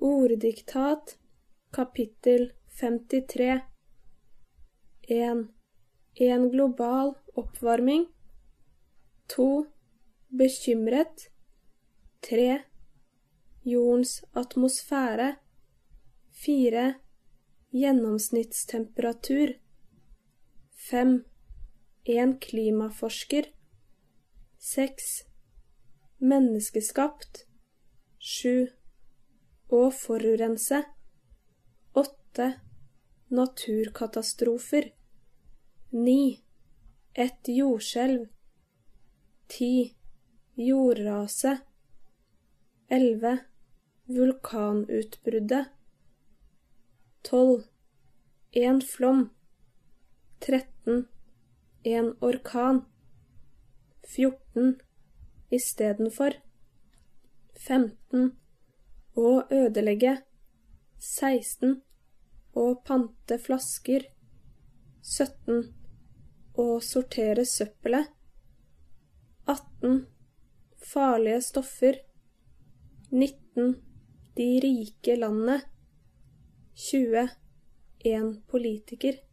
Orddiktat, kapittel 53. 1. En global oppvarming. 2. Bekymret. 3. Jordens atmosfære. 4. Gjennomsnittstemperatur. 5. En klimaforsker. 6. Menneskeskapt. 7. Å forurense. 8. Naturkatastrofer. 9. Et jordskjelv. 10. Jordrase. 11. Vulkanutbruddet. 12. En flom. 13. En orkan. 14. Istedenfor. 15. Å ødelegge. 16. Å pante flasker. 17. Å sortere søppelet. 18. Farlige stoffer. 19. De rike landene. 20. En politiker.